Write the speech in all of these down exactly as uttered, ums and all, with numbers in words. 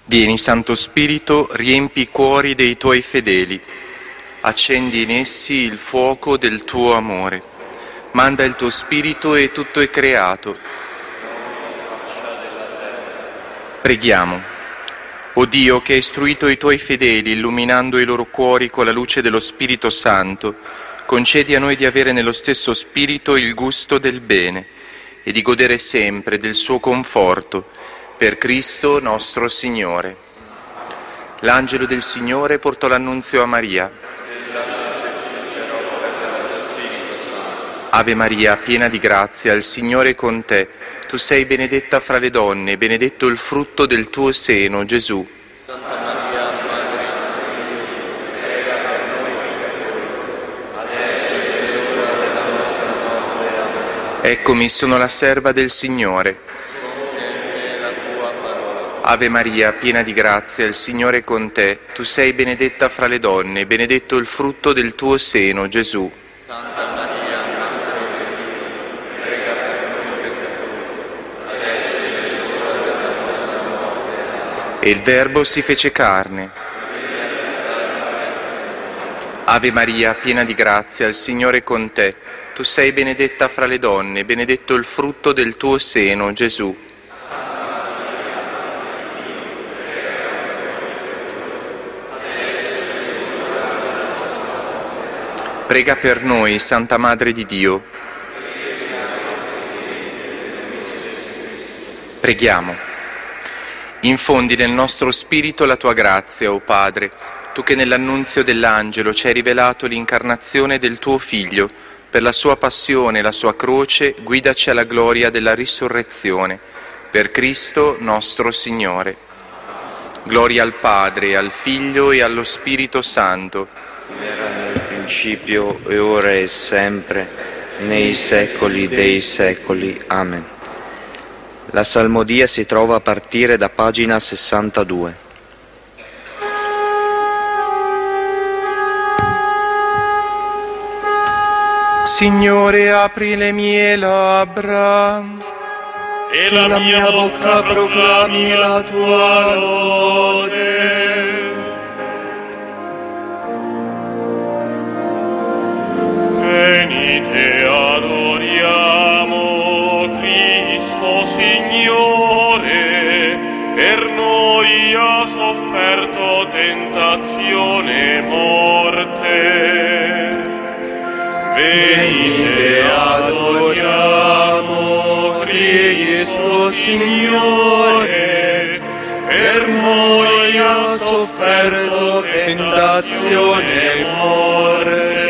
Vieni, Santo Spirito, riempi i cuori dei tuoi fedeli, accendi in essi il fuoco del tuo amore. Manda il tuo Spirito e tutto è creato. Preghiamo. O Dio, che hai istruito i tuoi fedeli, illuminando i loro cuori con la luce dello Spirito Santo, concedi a noi di avere nello stesso Spirito il gusto del bene e di godere sempre del suo conforto. Per Cristo nostro Signore. L'angelo del Signore portò l'annunzio a Maria. Ave Maria, piena di grazia, il Signore è con te. Tu sei benedetta fra le donne, benedetto il frutto del tuo seno, Gesù. Santa Maria, Madre di Dio, prega per noi peccatori, adesso è l'ora della nostra morte. Amen. Eccomi, sono la serva del Signore. Ave Maria, piena di grazia, il Signore è con te. Tu sei benedetta fra le donne, benedetto il frutto del tuo seno, Gesù. Santa Maria, Madre di Dio, prega per noi peccatori, adesso è l'ora della nostra morte. E il Verbo si fece carne. Ave Maria, piena di grazia, il Signore è con te. Tu sei benedetta fra le donne, benedetto il frutto del tuo seno, Gesù. Prega per noi, Santa Madre di Dio. Preghiamo. Infondi nel nostro spirito la tua grazia, o Padre, tu che nell'annunzio dell'angelo ci hai rivelato l'incarnazione del tuo Figlio, per la sua passione e la sua croce, guidaci alla gloria della risurrezione. Per Cristo nostro Signore. Gloria al Padre, al Figlio e allo Spirito Santo. Era nel principio e ora e sempre, nei secoli dei secoli. Amen. La salmodia si trova a partire da pagina sessantadue. Signore, apri le mie labbra e la, la mia bocca proclami la tua lode. Venite, adoriamo Cristo Signore, per noi ha sofferto tentazione e morte. Venite, adoriamo Cristo Signore, per noi ha sofferto tentazione e morte.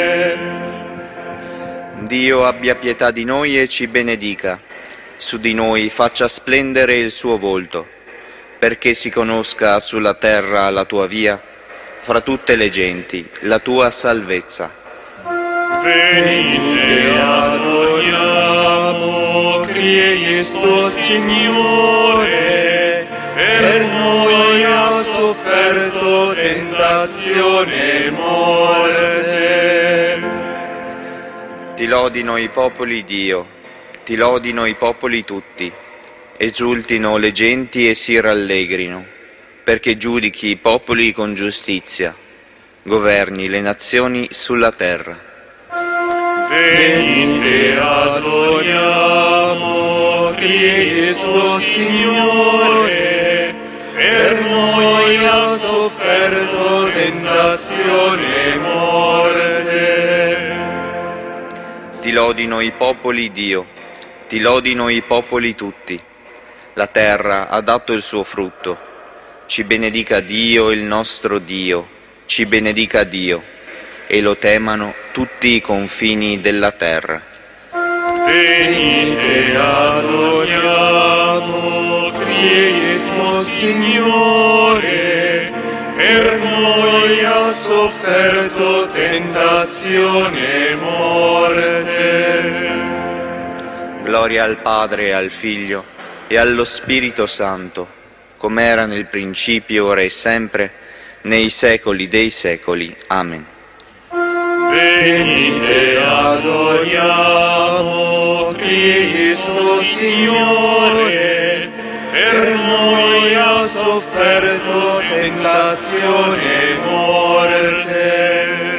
Dio abbia pietà di noi e ci benedica, su di noi faccia splendere il suo volto, perché si conosca sulla terra la tua via, fra tutte le genti la tua salvezza. Venite, adoriamo Cristo Signore, per noi ha sofferto tentazione e morte. Ti lodino i popoli, Dio, ti lodino i popoli tutti, esultino le genti e si rallegrino, perché giudichi i popoli con giustizia, governi le nazioni sulla terra. Venite, adoriamo Cristo Signore, per noi ha sofferto tentazione e morte. Ti lodino i popoli, Dio, ti lodino i popoli tutti. La terra ha dato il suo frutto. Ci benedica Dio, il nostro Dio, ci benedica Dio, e lo temano tutti i confini della terra. Venite, adoriamo Cristo Signore, per noi ha sofferto tentazione e morte. Gloria al Padre e al Figlio e allo Spirito Santo, come era nel principio, ora e sempre, nei secoli dei secoli. Amen. Venite, adoriamo Cristo Signore, per noi ha sofferto tentazione e morte.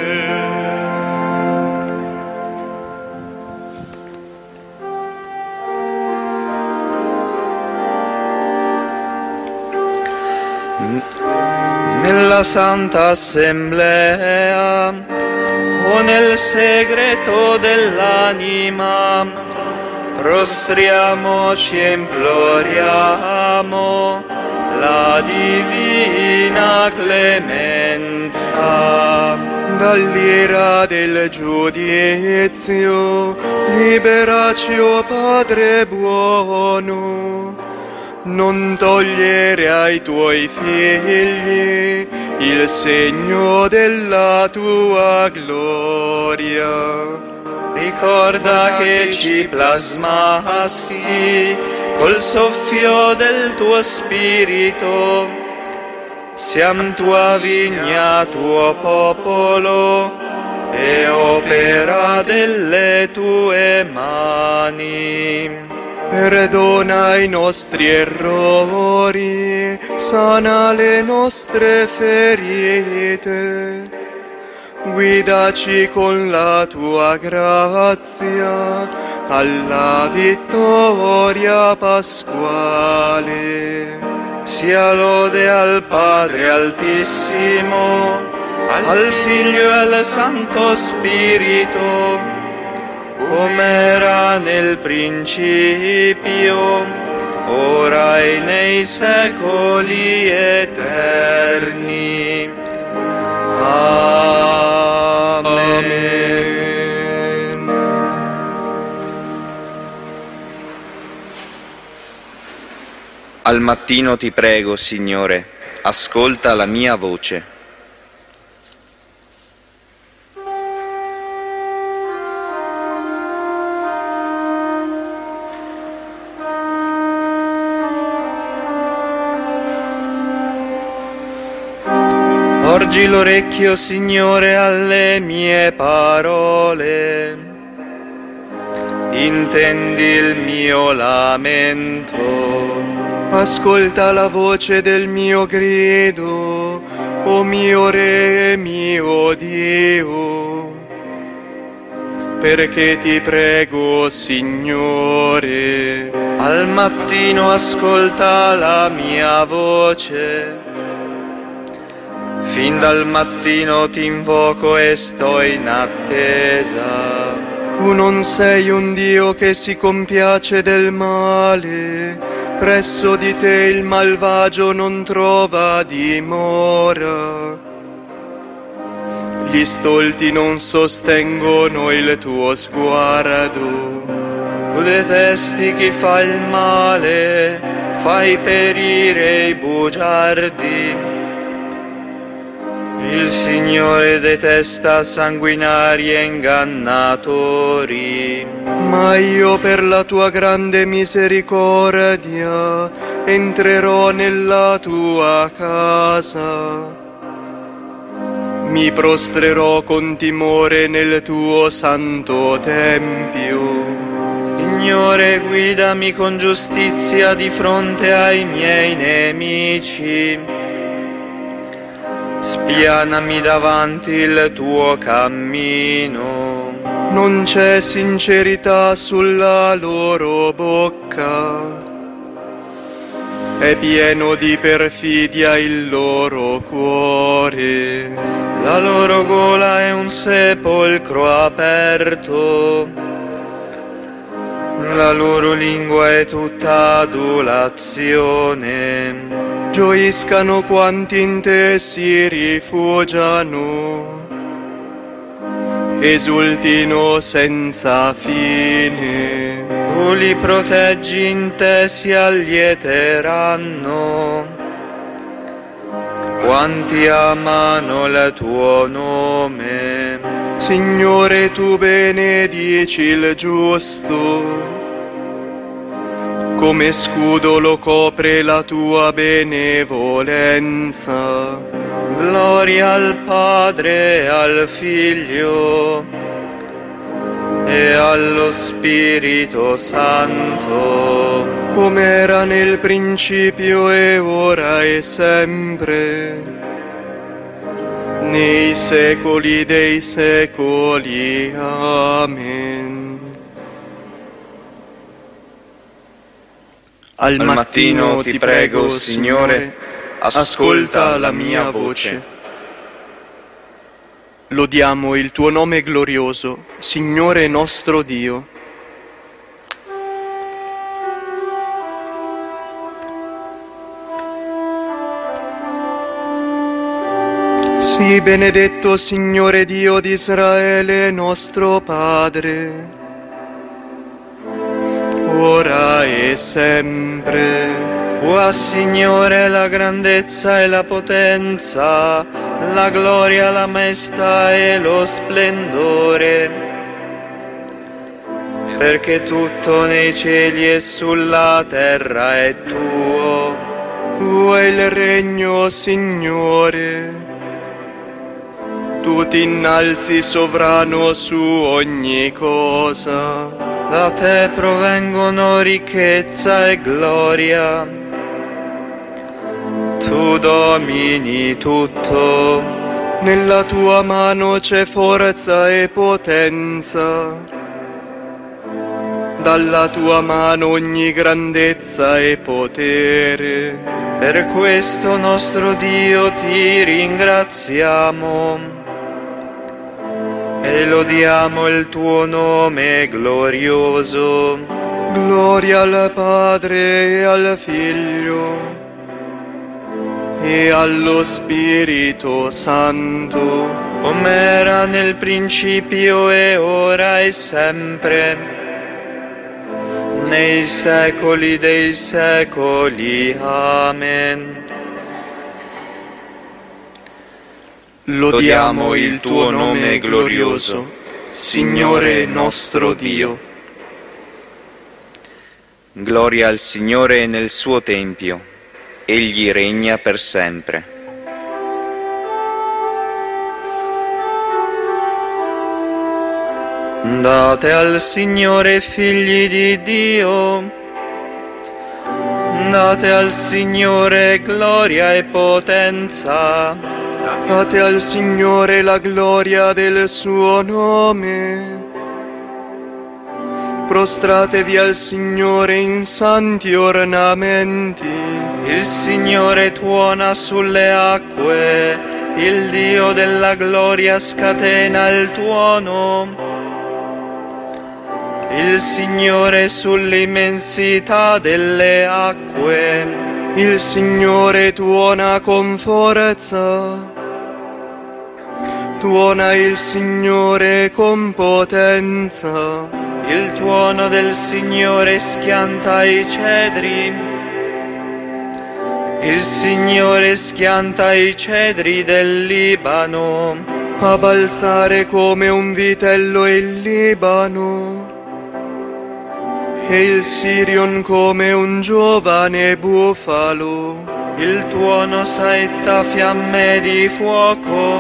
Nella Santa Assemblea o nel segreto dell'anima prostriamoci e imploriamo la divina clemenza. Dall'ira del giudizio liberaci, o Padre buono. Non togliere ai tuoi figli il segno della tua gloria. Ricorda che ci plasmasti col soffio del tuo spirito. Siam tua vigna, tuo popolo e opera delle tue mani. Perdona i nostri errori, sana le nostre ferite, guidaci con la tua grazia alla vittoria pasquale. Sia lode al Padre Altissimo, al Figlio e al Santo Spirito, come era nel principio, ora e nei secoli eterni. Amen. Al mattino ti prego, Signore, ascolta la mia voce. Porgi l'orecchio, Signore, alle mie parole, intendi il mio lamento. Ascolta la voce del mio grido, o mio Re e mio Dio, perché ti prego, Signore. Al mattino ascolta la mia voce, fin dal mattino ti invoco e sto in attesa. Tu non sei un Dio che si compiace del male, presso di te il malvagio non trova dimora. Gli stolti non sostengono il tuo sguardo. Tu detesti chi fa il male, fai perire i bugiardi. Il Signore detesta sanguinari e ingannatori. Ma io per la tua grande misericordia entrerò nella tua casa. Mi prostrerò con timore nel tuo santo tempio. Signore, guidami con giustizia di fronte ai miei nemici. Spianami davanti il tuo cammino. Non c'è sincerità sulla loro bocca, è pieno di perfidia il loro cuore. La loro gola è un sepolcro aperto, la loro lingua è tutta adulazione. Gioiscano quanti in te si rifugiano, esultino senza fine. Tu li proteggi, in te si allieteranno, quanti amano il tuo nome. Signore, tu benedici il giusto, come scudo lo copre la tua benevolenza. Gloria al Padre e al Figlio e allo Spirito Santo, come era nel principio e ora e sempre, nei secoli dei secoli. Amen. Al, Al mattino ti prego, Signore, ascolta la mia voce. Lodiamo il tuo nome glorioso, Signore nostro Dio. Sii benedetto, Signore Dio di Israele, nostro Padre, ora e sempre. Tua, Signore, la grandezza e la potenza, la gloria, la maestà e lo splendore, perché tutto nei cieli e sulla terra è tuo. Tuo è il regno, Signore. Tu ti innalzi sovrano su ogni cosa. Da te provengono ricchezza e gloria. Tu domini tutto. Nella tua mano c'è forza e potenza. Dalla tua mano ogni grandezza e potere. Per questo nostro Dio ti ringraziamo e lodiamo il tuo nome glorioso. Gloria al Padre e al Figlio e allo Spirito Santo, come era nel principio e ora e sempre, nei secoli dei secoli. Amen. Lodiamo il tuo nome glorioso, Signore nostro Dio. Gloria al Signore nel suo tempio. Egli regna per sempre. Date al Signore, figli di Dio, date al Signore gloria e potenza. Date al Signore la gloria del suo nome. Prostratevi al Signore in santi ornamenti. Il Signore tuona sulle acque, il Dio della gloria scatena il tuono. Il Signore sull'immensità delle acque. Il Signore tuona con forza. Tuona il Signore con potenza. Il tuono del Signore schianta i cedri. Il Signore schianta i cedri del Libano. Fa balzare come un vitello il Libano e il Sirion come un giovane bufalo. Il tuono saetta fiamme di fuoco.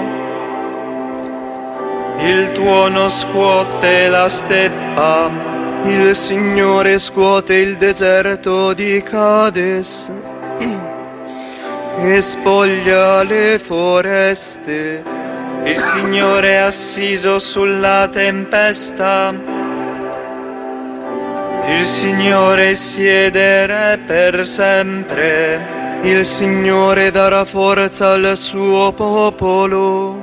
Il tuono scuote la steppa. Il Signore scuote il deserto di Cades e spoglia le foreste. Il Signore è assiso sulla tempesta. Il Signore siede per sempre. Il Signore darà forza al suo popolo.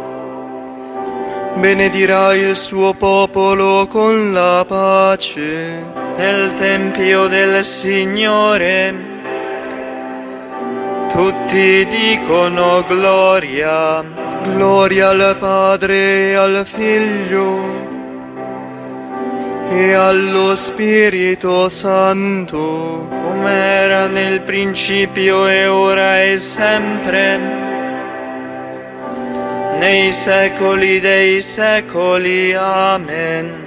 Benedirà il suo popolo con la pace. Nel tempio del Signore tutti dicono gloria. Gloria al Padre e al Figlio e allo Spirito Santo, come era nel principio e ora e sempre, nei secoli dei secoli. Amen.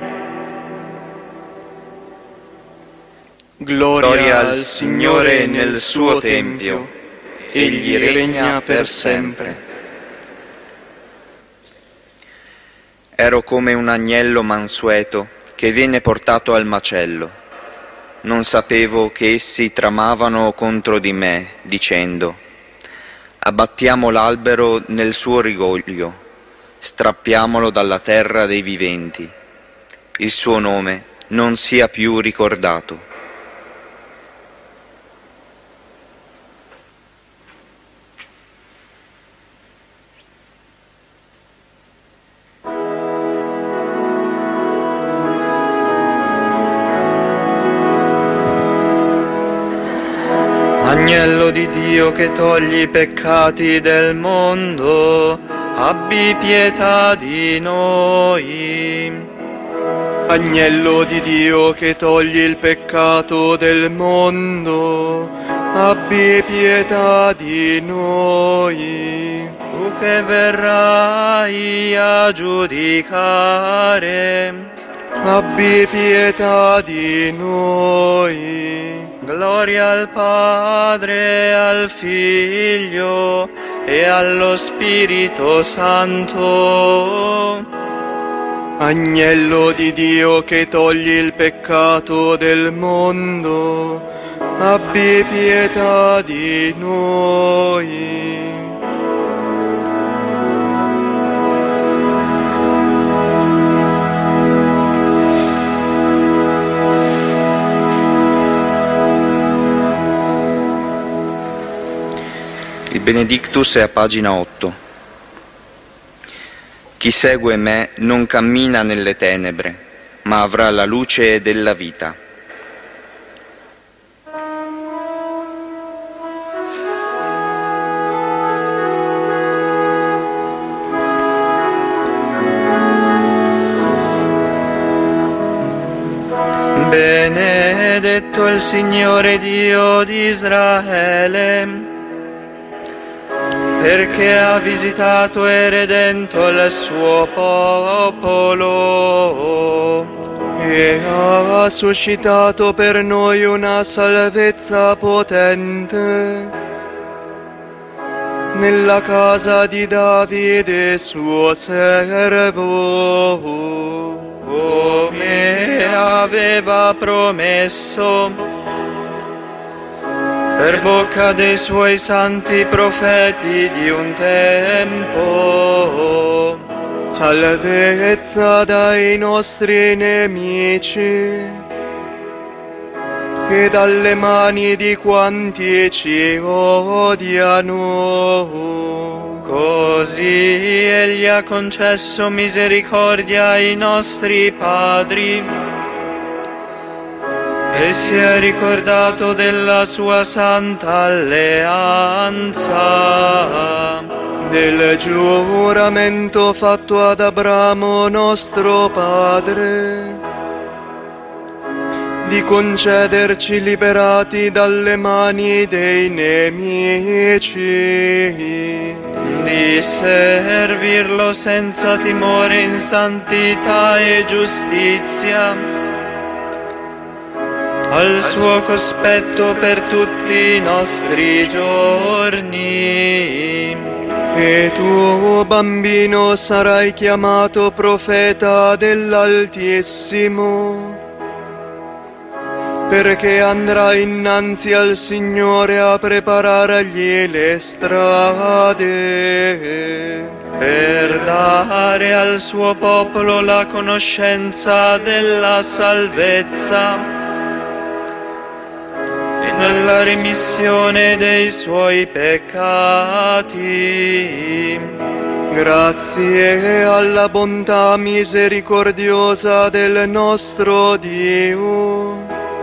Gloria, Gloria al Signore nel suo tempio. Egli regna per sempre. Ero come un agnello mansueto che viene portato al macello. Non sapevo che essi tramavano contro di me, dicendo: abbattiamo l'albero nel suo rigoglio, strappiamolo dalla terra dei viventi. Il suo nome non sia più ricordato. Agnello di Dio che togli i peccati del mondo, abbi pietà di noi. Agnello di Dio che togli il peccato del mondo, abbi pietà di noi. Tu che verrai a giudicare, abbi pietà di noi. Gloria al Padre, al Figlio e allo Spirito Santo. Agnello di Dio che togli il peccato del mondo, abbi pietà di noi. Il Benedictus è a pagina otto. Chi segue me non cammina nelle tenebre, ma avrà la luce della vita. Benedetto il Signore Dio di Israele, perché ha visitato e redento il suo popolo e ha suscitato per noi una salvezza potente nella casa di Davide suo servo, come aveva promesso per bocca dei suoi santi profeti di un tempo. Salvezza dai nostri nemici e dalle mani di quanti ci odiano. Così Egli ha concesso misericordia ai nostri padri e si è ricordato della sua santa alleanza, del giuramento fatto ad Abramo nostro padre, di concederci liberati dalle mani dei nemici, di servirlo senza timore in santità e giustizia, al suo cospetto per tutti i nostri giorni. E tu, bambino, sarai chiamato profeta dell'Altissimo, perché andrai innanzi al Signore a preparargli le strade, per dare al suo popolo la conoscenza della salvezza nella remissione dei suoi peccati. Grazie alla bontà misericordiosa del nostro Dio,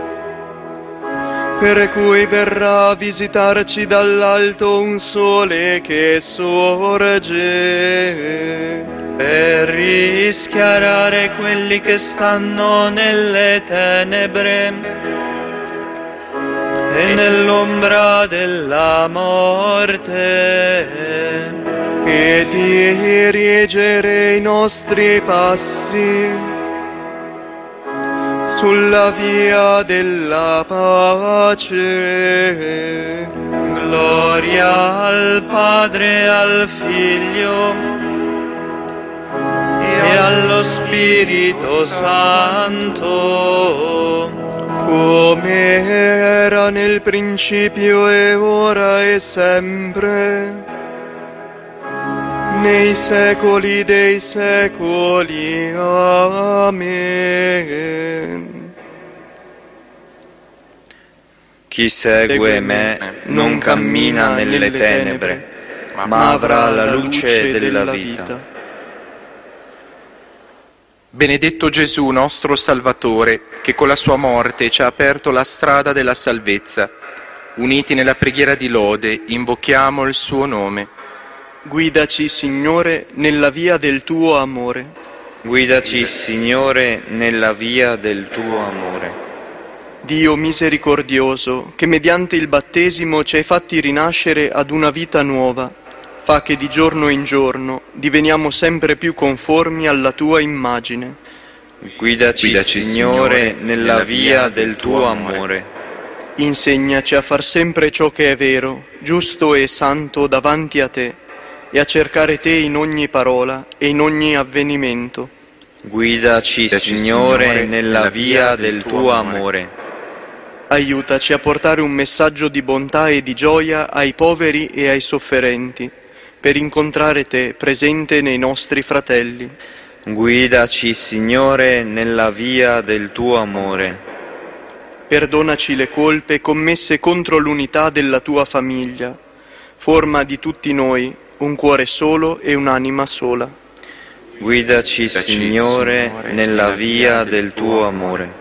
per cui verrà a visitarci dall'alto un sole che sorge, per rischiarare quelli che stanno nelle tenebre e nell'ombra della morte, e dirigere i nostri passi sulla via della pace. Gloria al Padre, al Figlio e allo Spirito Santo, come era nel principio e ora e sempre, nei secoli dei secoli. Amen. Chi segue me non cammina nelle tenebre, ma avrà la luce della vita. Benedetto Gesù, nostro Salvatore, che con la sua morte ci ha aperto la strada della salvezza. Uniti nella preghiera di lode, invochiamo il suo nome. Guidaci, Signore, nella via del tuo amore. Guidaci, Signore, nella via del tuo amore. Dio misericordioso, che mediante il battesimo ci hai fatti rinascere ad una vita nuova, fa che di giorno in giorno diveniamo sempre più conformi alla tua immagine. Guidaci, Guidaci, Signore, Signore, nella via del tuo amore. Insegnaci a far sempre ciò che è vero, giusto e santo davanti a te, e a cercare te in ogni parola e in ogni avvenimento. Guidaci, Guidaci, Signore, Signore, nella via del tuo amore. Aiutaci a portare un messaggio di bontà e di gioia ai poveri e ai sofferenti, per incontrare te presente nei nostri fratelli. Guidaci, Signore, nella via del tuo amore. Perdonaci le colpe commesse contro l'unità della tua famiglia. Forma di tutti noi un cuore solo e un'anima sola. Guidaci, Guidaci, Signore, Signore, nella via del tuo amore.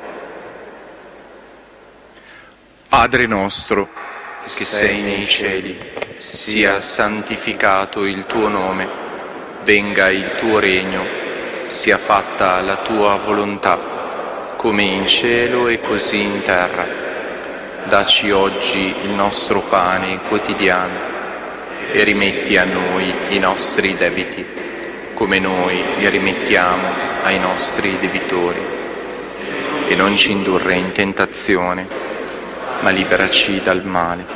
Padre nostro, che sei nei cieli, sia santificato il tuo nome, venga il tuo regno, sia fatta la tua volontà, come in cielo e così in terra. Dacci oggi il nostro pane quotidiano e rimetti a noi i nostri debiti, come noi li rimettiamo ai nostri debitori. E non ci indurre in tentazione, ma liberaci dal male.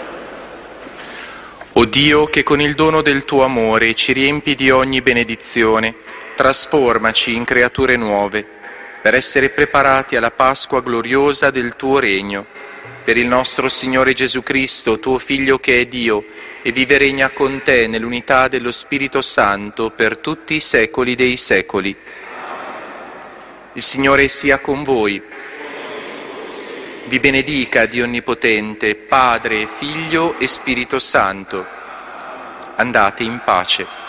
O Dio, che con il dono del tuo amore ci riempi di ogni benedizione, trasformaci in creature nuove, per essere preparati alla Pasqua gloriosa del tuo regno, per il nostro Signore Gesù Cristo, tuo Figlio che è Dio, e vive e regna con te nell'unità dello Spirito Santo per tutti i secoli dei secoli. Il Signore sia con voi. Vi benedica Dio Onnipotente, Padre, Figlio e Spirito Santo. Andate in pace.